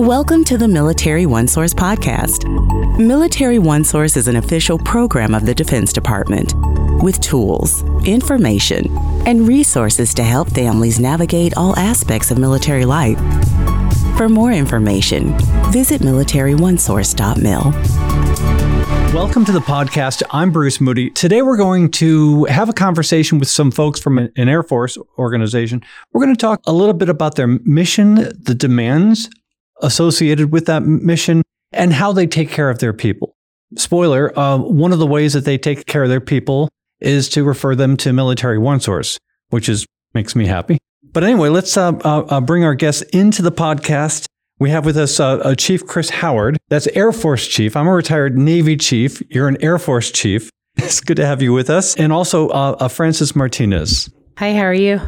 Welcome to the Military OneSource podcast. Military OneSource is an official program of the Defense Department with tools, information, and resources to help families navigate all aspects of military life. For more information, visit militaryonesource.mil. Welcome to the podcast. I'm Bruce Moody. Today we're going to have a conversation with some folks from an Air Force organization. We're going to talk a little bit about their mission, the demands associated with that mission, and how they take care of their people. Spoiler, one of the ways that they take care of their people is to refer them to Military OneSource, which makes me happy. But anyway, let's bring our guests into the podcast. We have with us Chief Chris Howard. That's Air Force Chief. I'm a retired Navy Chief. You're an Air Force Chief. It's good to have you with us. And also Francis Martinez. Hi, how are you?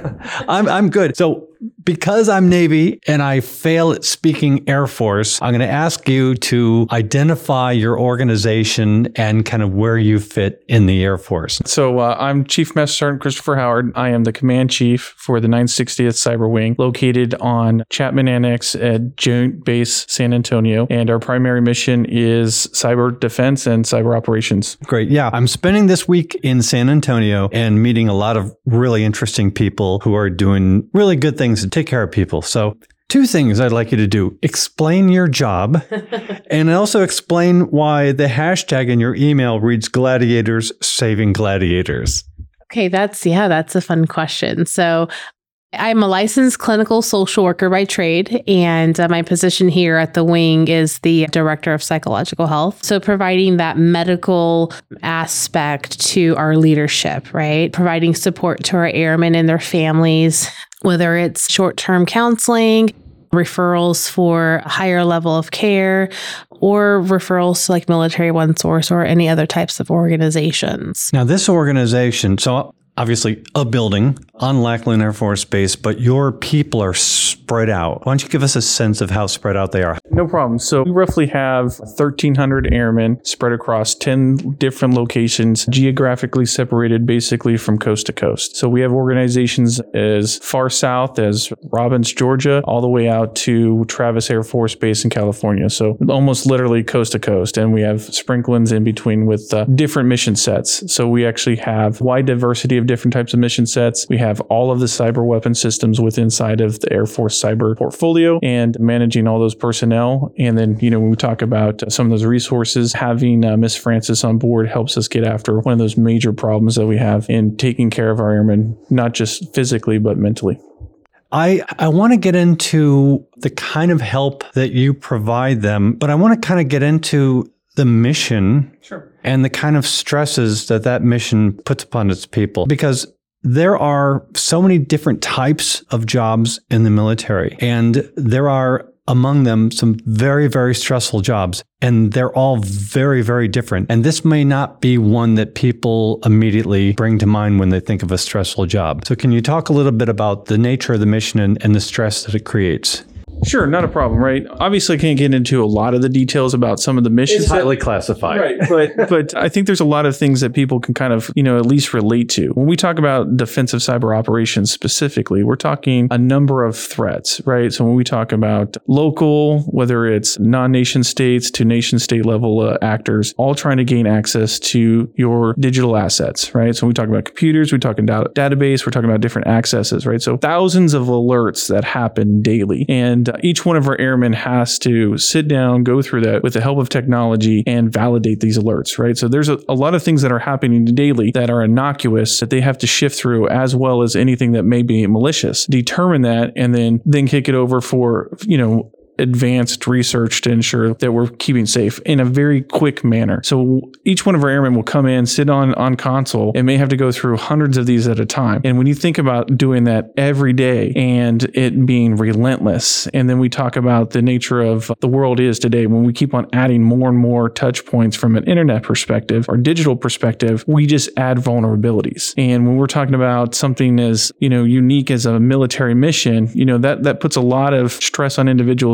I'm good. So because I'm Navy and I fail at speaking Air Force, I'm going to ask you to identify your organization and kind of where you fit in the Air Force. So I'm Chief Master Sergeant Christopher Howard. I am the Command Chief for the 960th Cyber Wing, located on Chapman Annex at Joint Base San Antonio. And our primary mission is cyber defense and cyber operations. Great. Yeah. I'm spending this week in San Antonio and meeting a lot of really interesting people who are doing really good things to take care of people. So 2 things I'd like you to do. Explain your job and also explain why the hashtag in your email reads Gladiators Saving Gladiators. Okay, that's a fun question. So I'm a licensed clinical social worker by trade, and my position here at the wing is the Director of Psychological Health. So providing that medical aspect to our leadership, right? Providing support to our airmen and their families, whether it's short-term counseling, referrals for a higher level of care, or referrals to like Military OneSource or any other types of organizations. Now, this organization, so obviously a building on Lackland Air Force Base, but your people are spread out. Why don't you give us a sense of how spread out they are? No problem. So we roughly have 1,300 airmen spread across 10 different locations, geographically separated basically from coast to coast. So we have organizations as far south as Robbins, Georgia, all the way out to Travis Air Force Base in California. So almost literally coast to coast. And we have sprinklings in between with different mission sets. So we actually have wide diversity of different types of mission sets. We have all of the cyber weapon systems within inside of the Air Force cyber portfolio and managing all those personnel. And then, when we talk about some of those resources, having Miss Francis on board helps us get after one of those major problems that we have in taking care of our airmen, not just physically, but mentally. I want to get into the kind of help that you provide them, but I want to kind of get into the mission. Sure. And the kind of stresses that mission puts upon its people, because there are so many different types of jobs in the military, and there are among them some very, very stressful jobs, and they're all very, very different. And this may not be one that people immediately bring to mind when they think of a stressful job. So can you talk a little bit about the nature of the mission and the stress that it creates? Sure, not a problem, right? Obviously, I can't get into a lot of the details about some of the missions. It's highly classified. Right, but I think there's a lot of things that people can kind of, at least relate to. When we talk about defensive cyber operations specifically, we're talking a number of threats, right? So when we talk about local, whether it's non-nation states to nation state level actors, all trying to gain access to your digital assets, right? So when we talk about computers, we're talking about database, we're talking about different accesses, right? So thousands of alerts that happen daily. And each one of our airmen has to sit down, go through that with the help of technology and validate these alerts, right? So there's a lot of things that are happening daily that are innocuous that they have to shift through, as well as anything that may be malicious, determine that, and then kick it over for, advanced research to ensure that we're keeping safe in a very quick manner. So each one of our airmen will come in, sit on console, and may have to go through hundreds of these at a time. And when you think about doing that every day and it being relentless, and then we talk about the nature of the world is today, when we keep on adding more and more touch points from an internet perspective or digital perspective, we just add vulnerabilities. And when we're talking about something as, unique as a military mission, that puts a lot of stress on individuals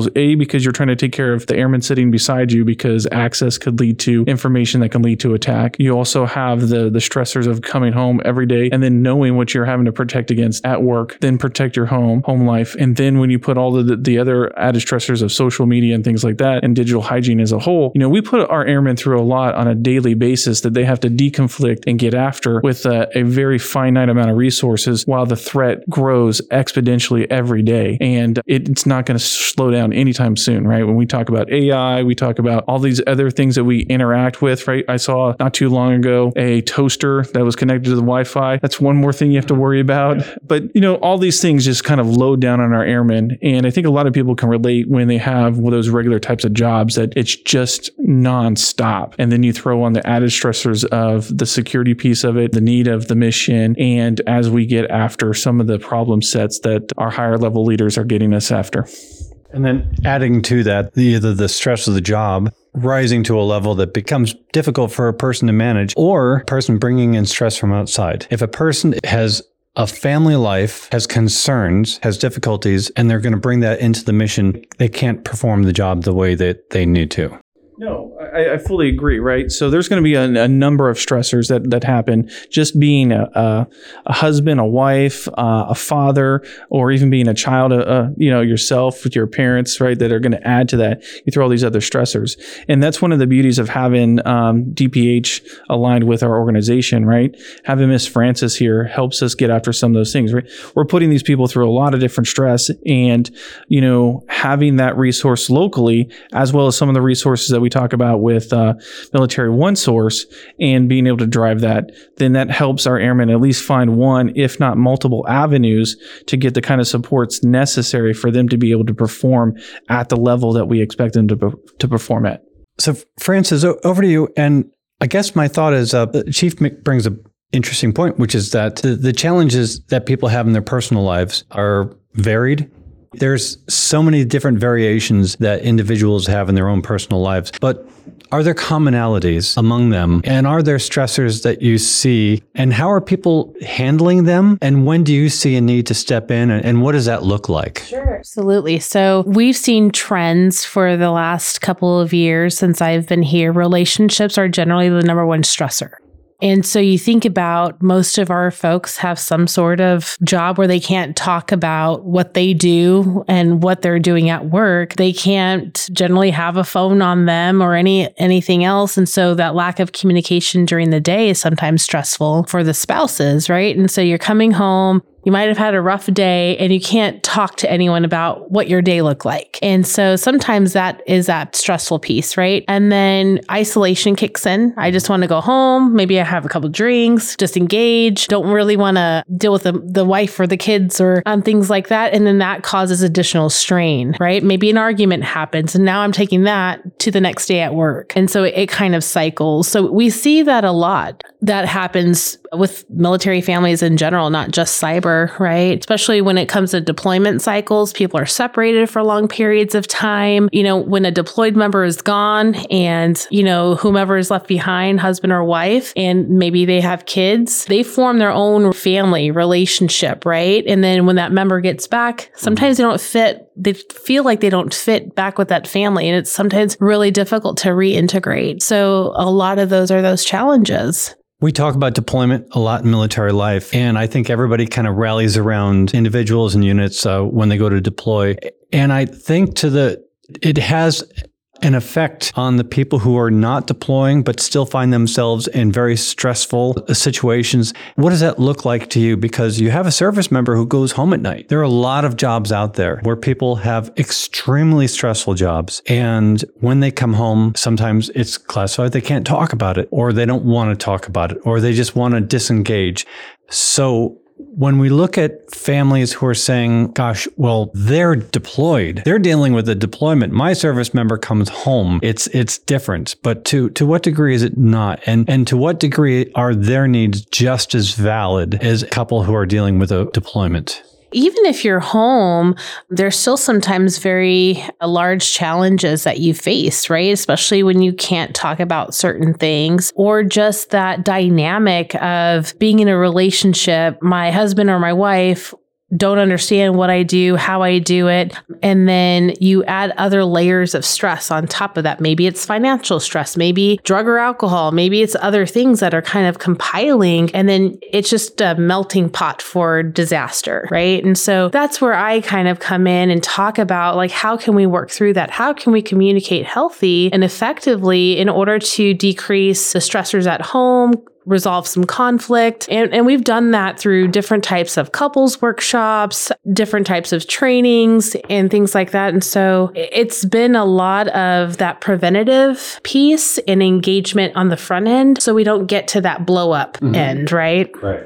because you're trying to take care of the airman sitting beside you because access could lead to information that can lead to attack. You also have the stressors of coming home every day and then knowing what you're having to protect against at work, then protect your home life. And then when you put all the other added stressors of social media and things like that and digital hygiene as a whole, we put our airmen through a lot on a daily basis that they have to deconflict and get after with a very finite amount of resources while the threat grows exponentially every day. And it's not going to slow down anytime soon, right? When we talk about AI, we talk about all these other things that we interact with, right? I saw not too long ago a toaster that was connected to the Wi-Fi. That's one more thing you have to worry about. But, all these things just kind of load down on our airmen. And I think a lot of people can relate when they have those regular types of jobs that it's just nonstop. And then you throw on the added stressors of the security piece of it, the need of the mission. And as we get after some of the problem sets that our higher level leaders are getting us after. And then adding to that, either the stress of the job rising to a level that becomes difficult for a person to manage, or a person bringing in stress from outside. If a person has a family life, has concerns, has difficulties, and they're going to bring that into the mission, they can't perform the job the way that they need to. No, I fully agree, right? So there's going to be a number of stressors that happen. Just being a husband, a wife, a father, or even being a child, yourself with your parents, right? That are going to add to that. You throw all these other stressors. And that's one of the beauties of having DPH aligned with our organization, right? Having Miss Francis here helps us get after some of those things, right? We're putting these people through a lot of different stress, and, having that resource locally, as well as some of the resources that we talk about with Military OneSource and being able to drive that, then that helps our airmen at least find one, if not multiple avenues to get the kind of supports necessary for them to be able to perform at the level that we expect them to perform at. So Francis, over to you. And I guess my thought is Chief brings an interesting point, which is that the challenges that people have in their personal lives are varied. There's so many different variations that individuals have in their own personal lives, but are there commonalities among them? And are there stressors that you see? And how are people handling them? And when do you see a need to step in? And what does that look like? Sure, absolutely. So we've seen trends for the last couple of years since I've been here. Relationships are generally the number one stressor. And so you think about most of our folks have some sort of job where they can't talk about what they do and what they're doing at work. They can't generally have a phone on them or anything else. And so that lack of communication during the day is sometimes stressful for the spouses, right? And so you're coming home, you might have had a rough day and you can't talk to anyone about what your day looked like. And so sometimes that is that stressful piece, right? And then isolation kicks in. I just want to go home. Maybe I have a couple drinks, just engage. Don't really want to deal with the wife or the kids or things like that. And then that causes additional strain, right? Maybe an argument happens and now I'm taking that to the next day at work. And so it kind of cycles. So we see that a lot. That happens with military families in general, not just cyber, right? Especially when it comes to deployment cycles, people are separated for long periods of time. When a deployed member is gone and, whomever is left behind, husband or wife, and maybe they have kids, they form their own family relationship, right? And then when that member gets back, sometimes they don't fit. They feel like they don't fit back with that family. And it's sometimes really difficult to reintegrate. So a lot of those are those challenges. We talk about deployment a lot in military life, and I think everybody kind of rallies around individuals and units when they go to deploy. And I think it has an effect on the people who are not deploying but still find themselves in very stressful situations. What does that look like to you? Because you have a service member who goes home at night. There are a lot of jobs out there where people have extremely stressful jobs. And when they come home, sometimes it's classified they can't talk about it, or they don't want to talk about it, or they just want to disengage. So when we look at families who are saying, gosh, well, they're deployed, they're dealing with a deployment. My service member comes home. It's different. But to what degree is it not? And to what degree are their needs just as valid as a couple who are dealing with a deployment? Even if you're home, there's still sometimes very large challenges that you face, right? Especially when you can't talk about certain things, or just that dynamic of being in a relationship. My husband or my wife don't understand what I do, how I do it. And then you add other layers of stress on top of that. Maybe it's financial stress, maybe drug or alcohol, maybe it's other things that are kind of compiling. And then it's just a melting pot for disaster, right? And so that's where I kind of come in and talk about like, how can we work through that? How can we communicate healthy and effectively in order to decrease the stressors at home, resolve some conflict. And we've done that through different types of couples workshops, different types of trainings and things like that. And so it's been a lot of that preventative piece and engagement on the front end so we don't get to that blow up end, right? Right.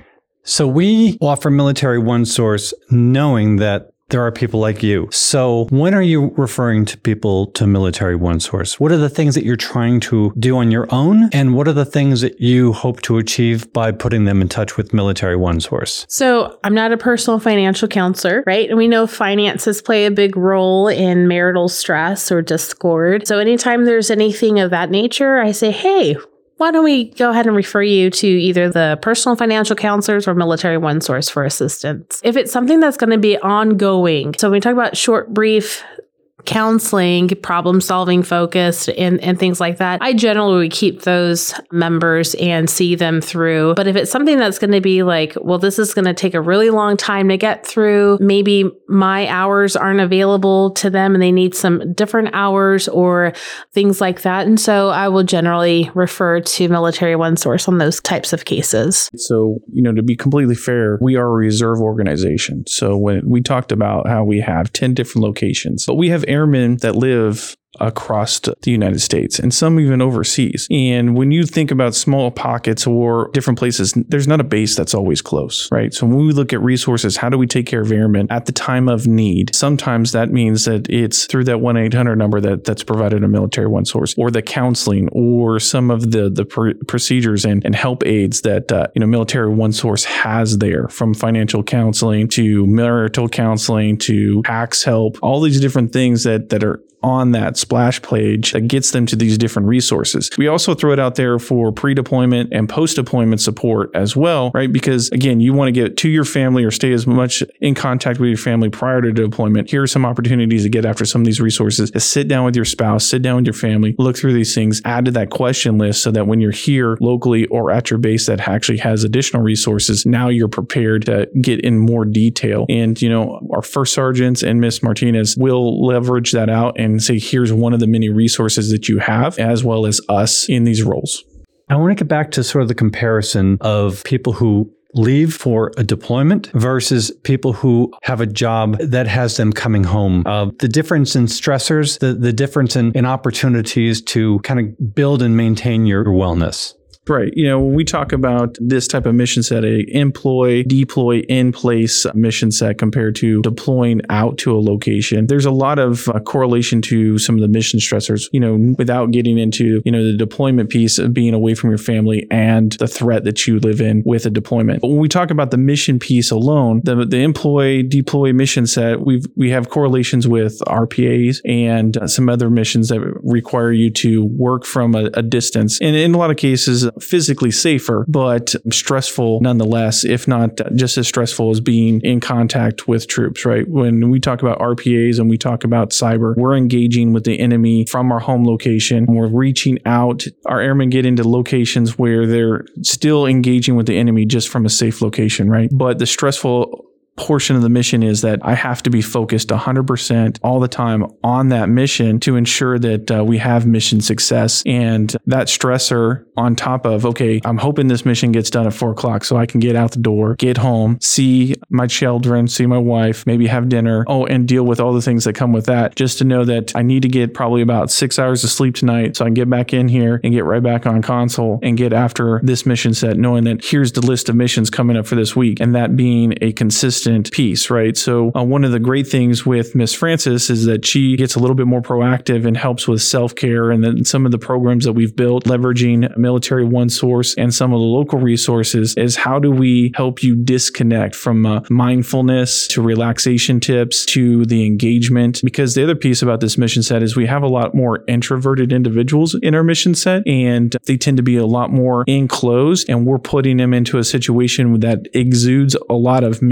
So we offer Military OneSource knowing that there are people like you. So when are you referring to people to Military OneSource? What are the things that you're trying to do on your own? And what are the things that you hope to achieve by putting them in touch with Military OneSource? So I'm not a personal financial counselor, right? And we know finances play a big role in marital stress or discord. So anytime there's anything of that nature, I say, hey, why don't we go ahead and refer you to either the personal financial counselors or Military OneSource for assistance? If it's something that's going to be ongoing, so when we talk about short, brief counseling, problem solving focused and things like that, I generally would keep those members and see them through. But if it's something that's going to be like, well, this is going to take a really long time to get through, maybe my hours aren't available to them and they need some different hours or things like that. And so I will generally refer to Military OneSource on those types of cases. So, to be completely fair, we are a reserve organization. So when we talked about how we have 10 different locations, but we have airmen that live across the United States and some even overseas. And when you think about small pockets or different places, there's not a base that's always close, right? So when we look at resources, how do we take care of airmen at the time of need? Sometimes that means that it's through that 1-800 number that's provided in Military OneSource, or the counseling, or some of the procedures and help aids that Military OneSource has there, from financial counseling to marital counseling to tax help, all these different things that are on that splash page that gets them to these different resources. We also throw it out there for pre-deployment and post-deployment support as well, right? Because again, you want to get to your family or stay as much in contact with your family prior to deployment. Here are some opportunities to get after some of these resources, to sit down with your spouse, sit down with your family, look through these things, add to that question list so that when you're here locally or at your base that actually has additional resources, now you're prepared to get in more detail. And, our first sergeants and Miss Martinez will leverage that out and say, here's one of the many resources that you have, as well as us in these roles. I want to get back to sort of the comparison of people who leave for a deployment versus people who have a job that has them coming home. The difference in stressors, the difference in opportunities to kind of build and maintain your wellness. Right. When we talk about this type of mission set, a employ, deploy, in place mission set compared to deploying out to a location, there's a lot of correlation to some of the mission stressors, without getting into, the deployment piece of being away from your family and the threat that you live in with a deployment. But when we talk about the mission piece alone, the employ, deploy mission set, we have correlations with RPAs and some other missions that require you to work from a distance. And in a lot of cases, physically safer, but stressful nonetheless, if not just as stressful as being in contact with troops, right? When we talk about RPAs and we talk about cyber, we're engaging with the enemy from our home location. We're reaching out. Our airmen get into locations where they're still engaging with the enemy just from a safe location, right? But the stressful portion of the mission is that I have to be focused 100% all the time on that mission to ensure that we have mission success. And that stressor on top of, okay, I'm hoping this mission gets done at 4:00 so I can get out the door, get home, see my children, see my wife, maybe have dinner, and deal with all the things that come with that. Just to know that I need to get probably about 6 hours of sleep tonight so I can get back in here and get right back on console and get after this mission set, knowing that here's the list of missions coming up for this week, and that being a consistent piece, right? So one of the great things with Miss Francis is that she gets a little bit more proactive and helps with self-care. And then some of the programs that we've built, leveraging Military OneSource and some of the local resources, is how do we help you disconnect from mindfulness to relaxation tips to the engagement? Because the other piece about this mission set is we have a lot more introverted individuals in our mission set, and they tend to be a lot more enclosed, and we're putting them into a situation that exudes a lot of mental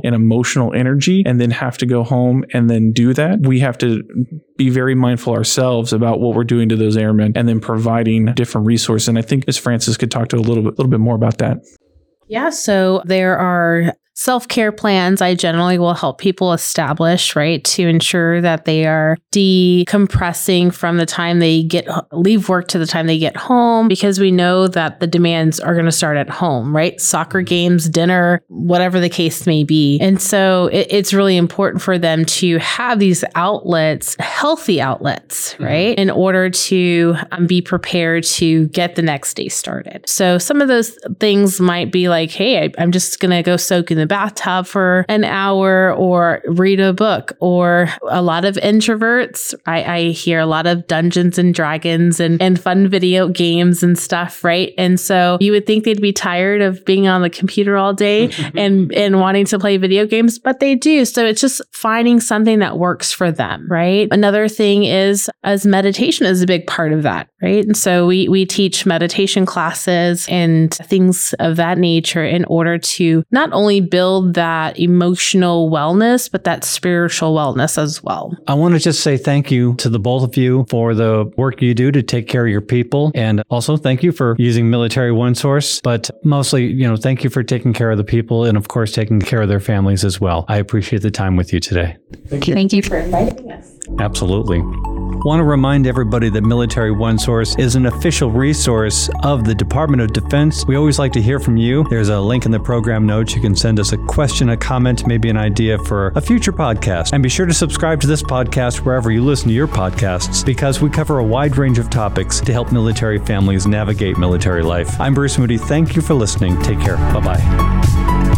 and emotional energy and then have to go home and then do that. We have to be very mindful ourselves about what we're doing to those airmen and then providing different resources. And I think Ms. Francis could talk to a little bit more about that. Yeah, so there are self-care plans I generally will help people establish, right, to ensure that they are decompressing from the time they leave work to the time they get home, because we know that the demands are going to start at home, right? Soccer games, dinner, whatever the case may be. And so it's really important for them to have these outlets, healthy outlets, right, in order to be prepared to get the next day started. So some of those things might be like, hey, I'm just going to go soak in the bathtub for an hour or read a book. Or a lot of introverts, I hear a lot of Dungeons and Dragons and fun video games and stuff, right? And so you would think they'd be tired of being on the computer all day and wanting to play video games, but they do. So it's just finding something that works for them, right? Another thing is, as meditation is a big part of that, right? And so we teach meditation classes and things of that nature in order to not only build that emotional wellness, but that spiritual wellness as well. I want to just say thank you to the both of you for the work you do to take care of your people. And also thank you for using Military OneSource, but mostly, thank you for taking care of the people and of course, taking care of their families as well. I appreciate the time with you today. Thank you for inviting us. Absolutely. Want to remind everybody that Military OneSource is an official resource of the Department of Defense. We always like to hear from you. There's a link in the program notes. You can send us a question, a comment, maybe an idea for a future podcast. And be sure to subscribe to this podcast wherever you listen to your podcasts, because we cover a wide range of topics to help military families navigate military life. I'm Bruce Moody. Thank you for listening. Take care. Bye-bye.